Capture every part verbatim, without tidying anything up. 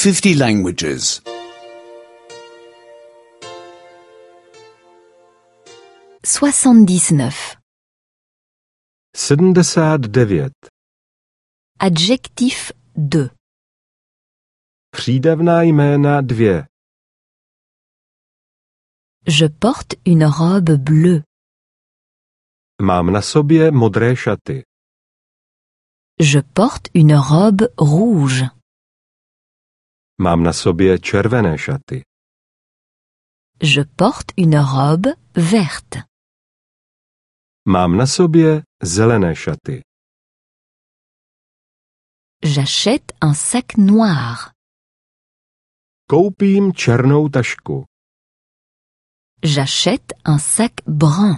fifty languages. soixante-dix-neuf. sedmdesát devět. Adjectif deux. Přídavná jména dvě. Je porte une robe bleue. Mám na sobě modré šaty. Je porte une robe rouge. Mám na sobě červené šaty. Je porte une robe verte. Mám na sobě zelené šaty. J'achète un sac noir. Koupím černou tašku. J'achète un sac brun.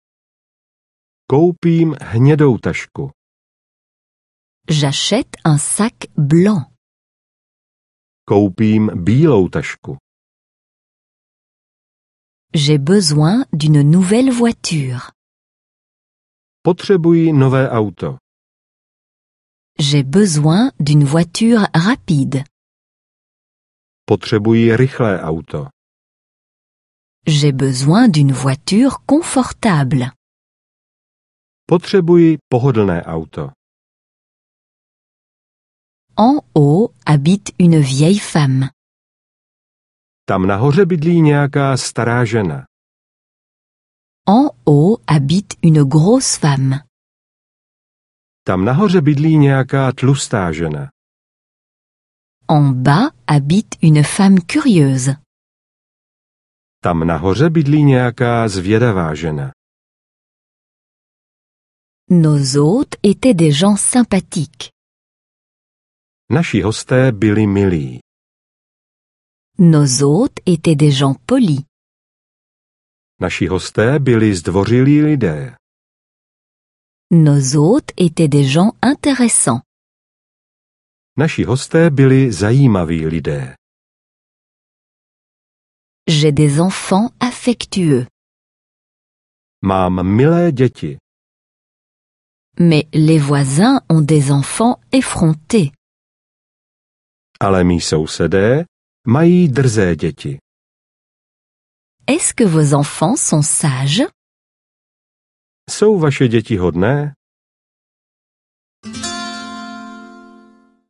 Koupím hnědou tašku. J'achète un sac blanc. Koupím bílou tašku. J'ai besoin d'une nouvelle voiture. Potřebuji nové auto. J'ai besoin d'une voiture rapide. Potřebuji rychlé auto. J'ai besoin d'une voiture confortable. Potřebuji pohodlné auto. En haut habite une vieille femme. Tam nahoře bydlí nějaká stará žena. En haut habite une grosse femme. Tam nahoře bydlí nějaká tlustá žena. En bas habite une femme curieuse. Tam nahoře bydlí nějaká zvědavá žena. Nos hôtes étaient des gens sympathiques. Naši hosté byli milí. Nos hôtes étaient des gens polis. Naši hosté byli zdvořilí lidé. Nos hôtes étaient des gens intéressants. Naši hosté byli zajímaví lidé. J'ai des enfants affectueux. Mám milé děti. Mais les voisins ont des enfants effrontés. Ale mí sousedé mají drzé děti. Est-ce que vos enfants sont sages? Jsou vaše děti hodné?